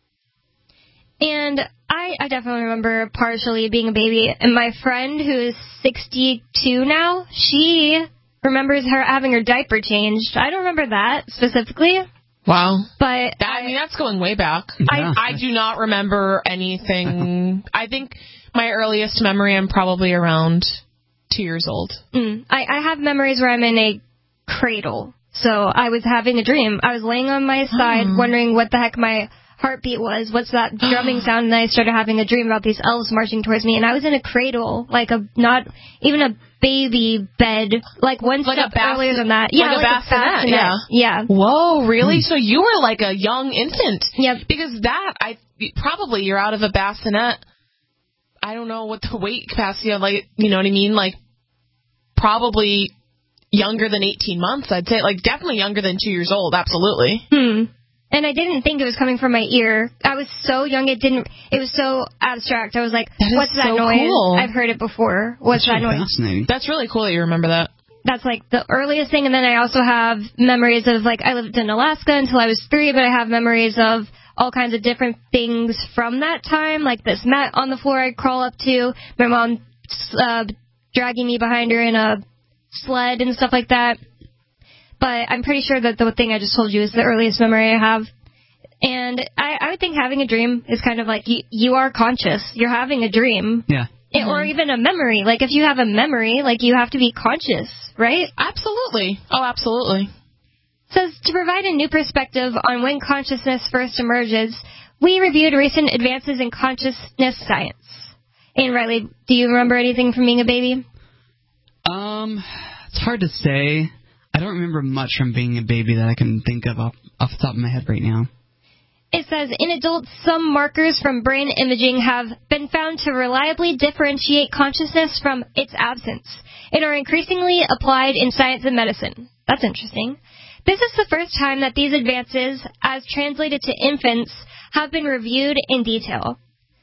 And I, I definitely remember partially being a baby, and my friend, who is sixty-two now, she remembers her having her diaper changed. I don't remember that specifically. Wow. But that, I mean, that's going way back. Yeah. I, I do not remember anything. I think my earliest memory, I'm probably around two years old. Mm, I, I have memories where I'm in a cradle. So I was having a dream. I was laying on my side, oh. wondering what the heck my heartbeat was. What's that drumming sound? And I started having a dream about these elves marching towards me. And I was in a cradle, like a, not even a baby bed, like one like step a bass- earlier than that. Yeah, like, like a bassinet. Yeah. Yeah. Whoa, really? Mm. So you were like a young infant. Yep. Because that, I probably you're out of a bassinet. I don't know what the weight capacity of, like, you know what I mean? Like, probably younger than eighteen months, I'd say. Like, definitely younger than two years old, absolutely. Hmm. And I didn't think it was coming from my ear. I was so young, it didn't, it was so abstract. I was like, that what's that so noise? Cool. I've heard it before. What's That's that really noise? Fascinating. That's really cool that you remember that. That's like the earliest thing. And then I also have memories of, like, I lived in Alaska until I was three, but I have memories of all kinds of different things from that time, like this mat on the floor I'd crawl up to, my mom uh, dragging me behind her in a sled and stuff like that. But I'm pretty sure that the thing I just told you is the earliest memory I have. And I, I would think having a dream is kind of like you, you are conscious. You're having a dream. Yeah. Mm-hmm. Or even a memory. Like, if you have a memory, like, you have to be conscious, right? Absolutely. Oh, absolutely. It says, to provide a new perspective on when consciousness first emerges, we reviewed recent advances in consciousness science. And Riley, do you remember anything from being a baby? Um, it's hard to say. I don't remember much from being a baby that I can think of off, off the top of my head right now. It says, in adults, some markers from brain imaging have been found to reliably differentiate consciousness from its absence and are increasingly applied in science and medicine. That's interesting. This is the first time that these advances, as translated to infants, have been reviewed in detail.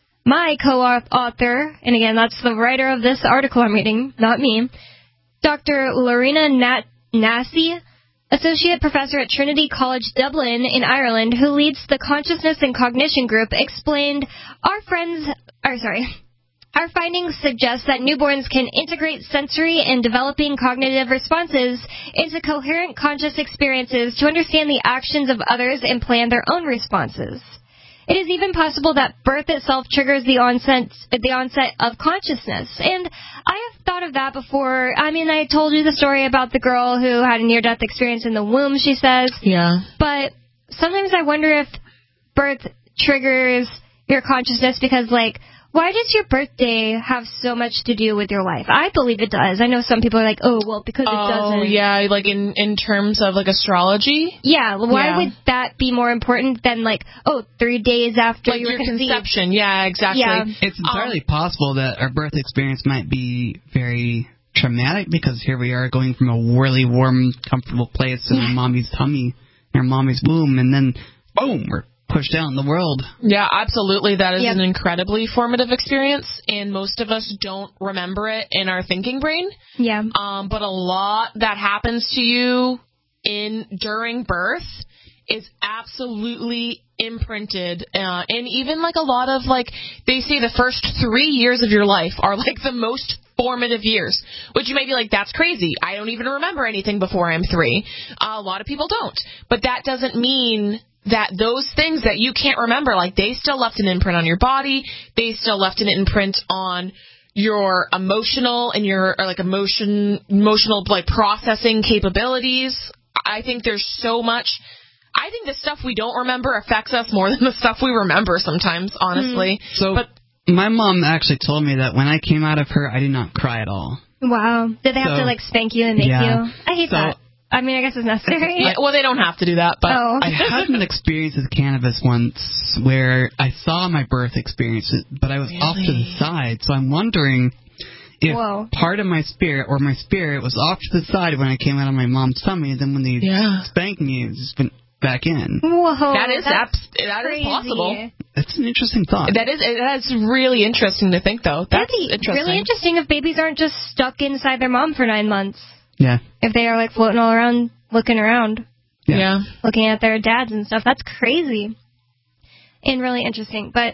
My co-author, and again, that's the writer of this article I'm reading, not me, Doctor Lorena Nat- Nassi, Associate Professor at Trinity College Dublin in Ireland, who leads the Consciousness and Cognition Group, explained, our friends, or sorry, our findings suggest that newborns can integrate sensory and developing cognitive responses into coherent conscious experiences to understand the actions of others and plan their own responses. It is even possible that birth itself triggers the onset the onset of consciousness. And I have thought of that before. I mean, I told you the story about the girl who had a near-death experience in the womb, she says. Yeah. But sometimes I wonder if birth triggers your consciousness because, like, why does your birthday have so much to do with your life? I believe it does. I know some people are like, oh, well, because it oh, doesn't. Oh, yeah, like in, in terms of, like, astrology? Yeah, why yeah. would that be more important than, like, oh, three days after like you were your conceived? conception, yeah, exactly. Yeah. It's entirely um, possible that our birth experience might be very traumatic because here we are going from a really warm, comfortable place in our mommy's tummy, in our mommy's womb, and then, boom, we're pushed out in the world. Yeah, absolutely. That is yep. an incredibly formative experience, and most of us don't remember it in our thinking brain. Yeah. Um, but a lot that happens to you in during birth is absolutely imprinted, uh, and even like a lot of like they say the first three years of your life are like the most formative years, which you may be like, that's crazy. I don't even remember anything before I'm three. Uh, a lot of people don't, but that doesn't mean that those things that you can't remember, like they still left an imprint on your body, they still left an imprint on your emotional and your or like emotion, emotional like processing capabilities. I think there's so much. I think the stuff we don't remember affects us more than the stuff we remember sometimes, honestly. Mm. So but, my mom actually told me that when I came out of her, I did not cry at all. Wow. Did they have so, to like spank you and make yeah. you? I hate so, that. I mean, I guess it's necessary. Yeah, well, they don't have to do that, but oh. I had an experience with cannabis once where I saw my birth experience, but I was really? off to the side. So I'm wondering if Whoa. part of my spirit or my spirit was off to the side when I came out of my mom's tummy, and then when they yeah. spanked me, it was been back in. Whoa, that is that's abs- that is possible. That's an interesting thought. That is that's really interesting to think, though. That's That'd be interesting. really interesting if babies aren't just stuck inside their mom for nine months. Yeah. If they are like floating all around, looking around. Yeah. yeah. Looking at their dads and stuff. That's crazy. And really interesting. But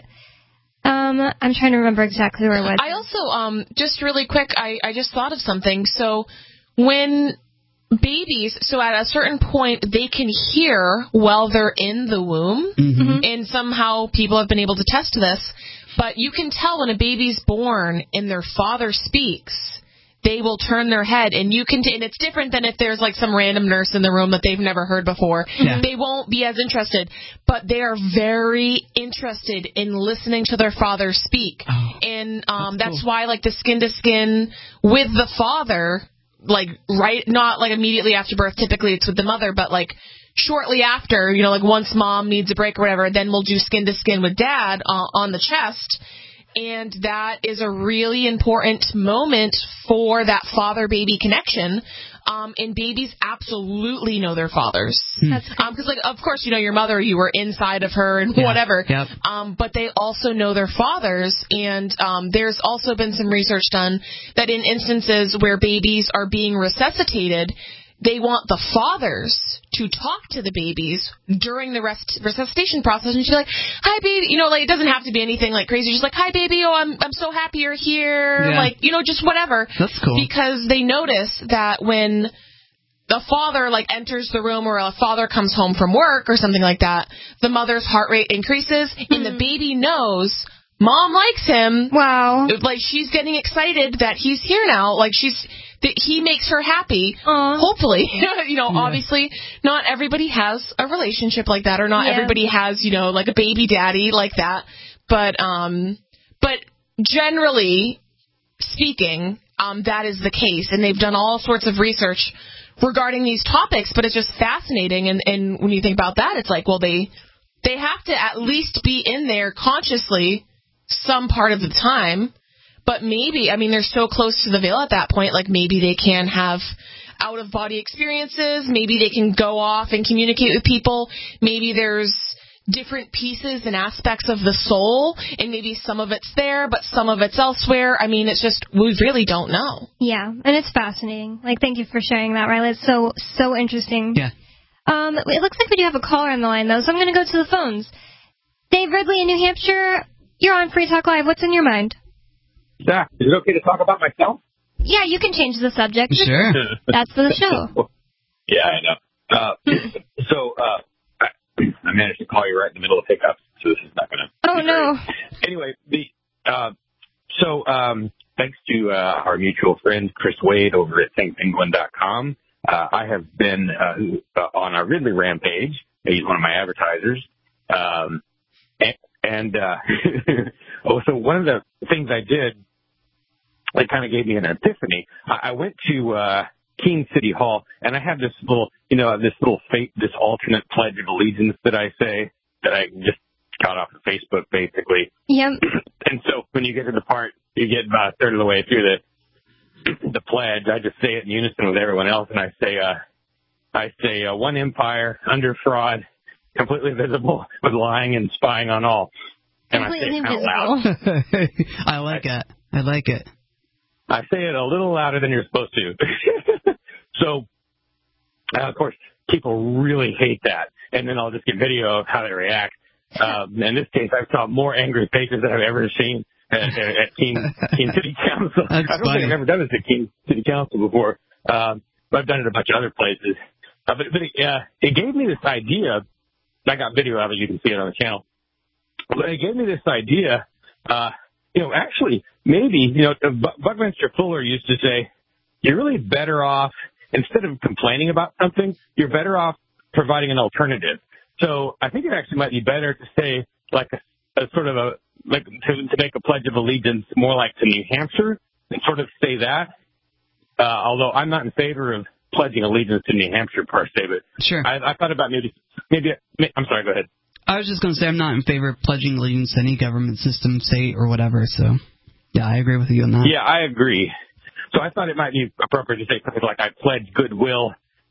um, I'm trying to remember exactly where I was. I also, um, just really quick, I, I just thought of something. So when babies, so at a certain point, they can hear while they're in the womb. Mm-hmm. And somehow people have been able to test this. But you can tell when a baby's born and their father speaks, they will turn their head, and you can, t- and it's different than if there's like some random nurse in the room that they've never heard before. Yeah. They won't be as interested, but they are very interested in listening to their father speak. Oh, and um, that's that's cool. why like the skin to skin with the father, like right, not like immediately after birth. Typically it's with the mother, but like shortly after, you know, like once mom needs a break or whatever, then we'll do skin to skin with dad uh, on the chest. And that is a really important moment for that father-baby connection. Um, and babies absolutely know their fathers. That's cool. Um, 'cause like, of course, you know, your mother, you were inside of her and Yeah. whatever. Yep. Um, but they also know their fathers. And, um, there's also been some research done that in instances where babies are being resuscitated, they want the fathers to talk to the babies during the rest, resuscitation process and she's like, hi, baby. You know, like, it doesn't have to be anything like crazy. She's like, hi, baby. Oh, I'm I'm so happy you're here. Yeah. Like, you know, just whatever. That's cool. Because they notice that when the father, like, enters the room or a father comes home from work or something like that, the mother's heart rate increases mm-hmm. and the baby knows mom likes him. Wow. Like, she's getting excited that he's here now. Like, she's... that he makes her happy, Aww. hopefully. you know, Yeah. obviously, not everybody has a relationship like that, or not Yeah. everybody has, you know, like a baby daddy like that. But, um, but generally speaking, um, that is the case, and they've done all sorts of research regarding these topics. But it's just fascinating, and, and when you think about that, it's like, well, they they have to at least be in there consciously some part of the time. But maybe, I mean, they're so close to the veil at that point, like maybe they can have out-of-body experiences. Maybe they can go off and communicate with people. Maybe there's different pieces and aspects of the soul, and maybe some of it's there, but some of it's elsewhere. I mean, it's just, we really don't know. Yeah, and it's fascinating. Like, thank you for sharing that, Riley. It's so, so interesting. Yeah. Um, it looks like we do have a caller on the line, though, so I'm going to go to the phones. Dave Ridley in New Hampshire, you're on Free Talk Live. What's in your mind? Zach, is it okay to talk about myself? Yeah, you can change the subject. Sure. That's the show. Yeah, I know. Uh, so, uh, I, I managed to call you right in the middle of pickups, so this is not going to... Oh, no. Anyway, the uh, so um, thanks to uh, our mutual friend, Chris Wade, over at Think Penguin dot com, uh, I have been uh, on our Ridley Rampage. He's one of my advertisers. Um, and and uh, oh, so one of the things I did that kind of gave me an epiphany, I, I went to uh, Keene City Hall, and I have this little, you know, this little fate, this alternate pledge of allegiance that I say that I just got off of Facebook, basically. Yep. And so when you get to the part, you get about a third of the way through the the pledge, I just say it in unison with everyone else, and I say, uh, I say, uh, one empire under fraud, completely visible, with lying and spying on all. And Completely I say it out invisible. loud. I like it. I like it. I say it a little louder than you're supposed to. So, uh, of course, people really hate that. And then I'll just get video of how they react. Um, in this case, I saw more angry faces than I've ever seen at, at, at Keene, Keene City Council. That's I don't funny. think I've ever done this at Keene City Council before. Um, but I've done it a bunch of other places. Uh, but but it, uh, it gave me this idea. I got video of it. You can see it on the channel. But it gave me this idea, uh, you know, actually, maybe, you know, Buckminster Fuller used to say, you're really better off, instead of complaining about something, you're better off providing an alternative. So I think it actually might be better to say, like, a, a sort of a, like, to, to make a pledge of allegiance more like to New Hampshire and sort of say that. Uh, although I'm not in favor of pledging allegiance to New Hampshire per se, but sure. I, I thought about maybe, maybe, I'm sorry, go ahead. I was just going to say I'm not in favor of pledging allegiance to any government system, state, or whatever. So, yeah, I agree with you on that. Yeah, I agree. So I thought it might be appropriate to say something like, I pledge goodwill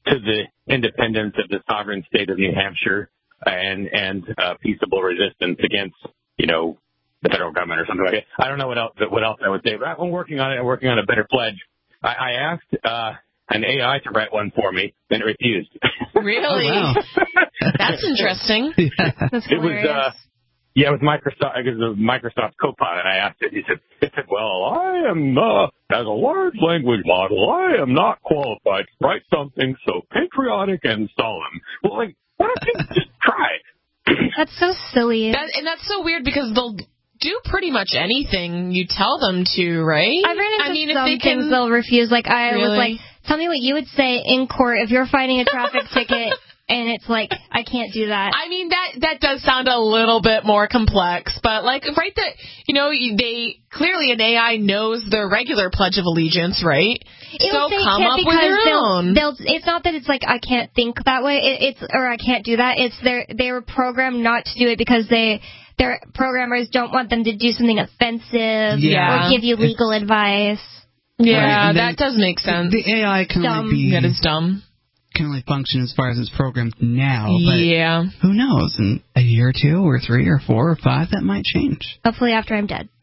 to the independence of the sovereign state of New Hampshire and and uh, peaceable resistance against, you know, the federal government or something like that. I don't know what else what else I would say, but I'm working on it. I'm working on a better pledge. I, I asked uh, an A I to write one for me, and it refused. Really? Oh, wow. That's interesting. Yeah. That's It was, hilarious. uh, yeah, with Microsoft, it was a Microsoft Copilot. I asked it. He said, it said, well, I am, uh, as a large language model, I am not qualified to write something so patriotic and solemn. Well, like, why don't you just try? That's so silly. That, and that's so weird because they'll do pretty much anything you tell them to, right? I've ran into I mean, some if they can, things they'll refuse. Like, I Really? was like, tell me what you would say in court if you're fighting a traffic ticket, and it's like, I can't do that. I mean, that that does sound a little bit more complex, but like, right, that, you know, you- they, clearly an A I knows the regular Pledge of Allegiance, right? It'll So say come can't up with because your they'll, own. They'll, it's not that it's like I can't think that way. It, it's or I can't do that. It's they're they were programmed not to do it because they their programmers don't want them to do something offensive Yeah. or give you legal advice. Yeah, Right, and that then does make sense. The A I can Dumb. only be That is dumb. can only function as far as it's programmed now. But Yeah. who knows? In a year or two, or three, or four, or five, that might change. Hopefully after I'm dead.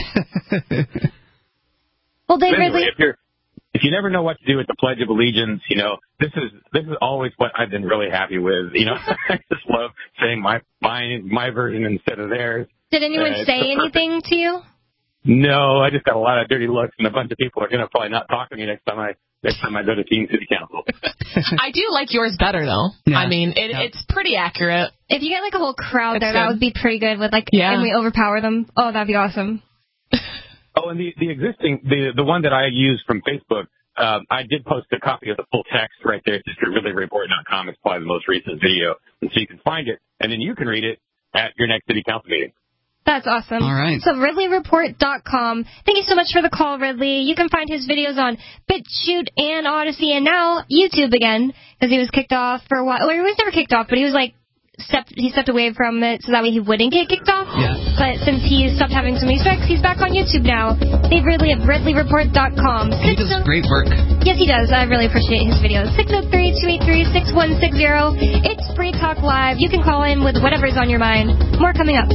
Well, Dave But anyway, Ridley. if you're if you never know what to do with the Pledge of Allegiance, you know, this is this is always what I've been really happy with. You know, I just love saying my my my version instead of theirs. Did anyone Uh, it's say the perfect- anything to you? No, I just got a lot of dirty looks, and a bunch of people are going to probably not talk to me next time I next time I go to Teen City Council. I do like yours better, though. Yeah. I mean, it, Yeah. it's pretty accurate. If you get like a whole crowd That's there, that good. would be pretty good. With like, Yeah. and we overpower them. Oh, that'd be awesome. Oh, and the, the existing, the the one that I use from Facebook, um, I did post a copy of the full text right there. It's just at ridley report dot com. It's probably the most recent video. And so you can find it, and then you can read it at your next city council meeting. That's awesome. All right. So ridley report dot com. Thank you so much for the call, Ridley. You can find his videos on BitChute and Odyssey, and now YouTube again, because he was kicked off for a while. Well, he was never kicked off, but he was like, stepped he stepped away from it so that way he wouldn't get kicked off. Yeah. But since he stopped having so many strikes, he's back on YouTube now. Dave Ridley of ridley report dot com. He does great work. Yes, he does. I really appreciate his videos. six oh three, two eight three, six one six zero. It's Free Talk Live. You can call in with whatever's on your mind. More coming up.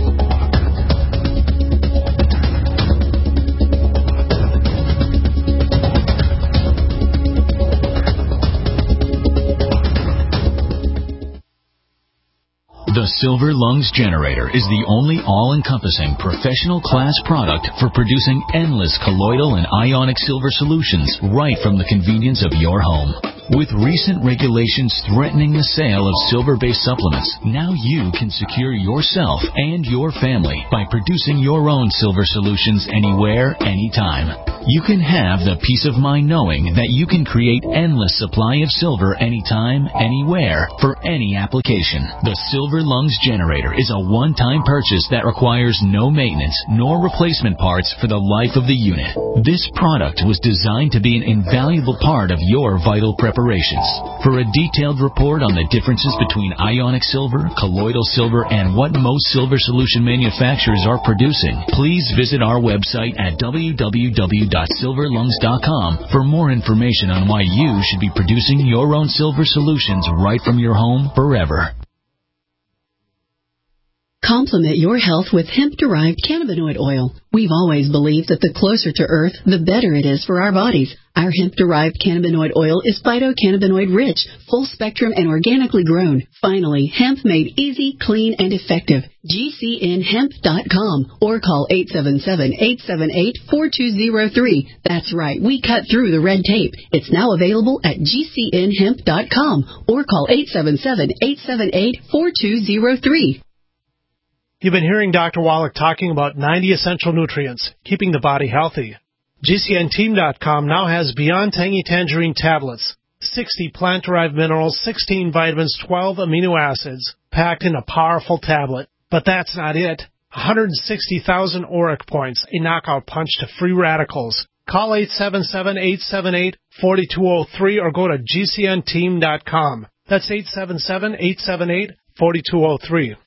The Silver Lungs Generator is the only all-encompassing professional class product for producing endless colloidal and ionic silver solutions right from the convenience of your home. With recent regulations threatening the sale of silver-based supplements, now you can secure yourself and your family by producing your own silver solutions anywhere, anytime. You can have the peace of mind knowing that you can create endless supply of silver anytime, anywhere, for any application. The Silver Lungs Generator is a one-time purchase that requires no maintenance nor replacement parts for the life of the unit. This product was designed to be an invaluable part of your vital preparations. For a detailed report on the differences between ionic silver, colloidal silver, and what most silver solution manufacturers are producing, please visit our website at w w w dot silver lungs dot com for more information on why you should be producing your own silver solutions right from your home forever. Complement your health with hemp-derived cannabinoid oil. We've always believed that the closer to Earth, the better it is for our bodies. Our hemp-derived cannabinoid oil is phytocannabinoid-rich, full-spectrum, and organically grown. Finally, hemp made easy, clean, and effective. G C N hemp dot com or call eight seven seven, eight seven eight, four two zero three. That's right, we cut through the red tape. It's now available at G C N hemp dot com or call eight seven seven, eight seven eight, four two zero three. You've been hearing Doctor Wallach talking about ninety essential nutrients, keeping the body healthy. G C N team dot com now has Beyond Tangy Tangerine tablets, sixty plant-derived minerals, sixteen vitamins, twelve amino acids, packed in a powerful tablet. But that's not it. one hundred sixty thousand auric points, a knockout punch to free radicals. Call eight seven seven, eight seven eight, four two zero three or go to G C N team dot com. That's eight seven seven, eight seven eight, four two zero three.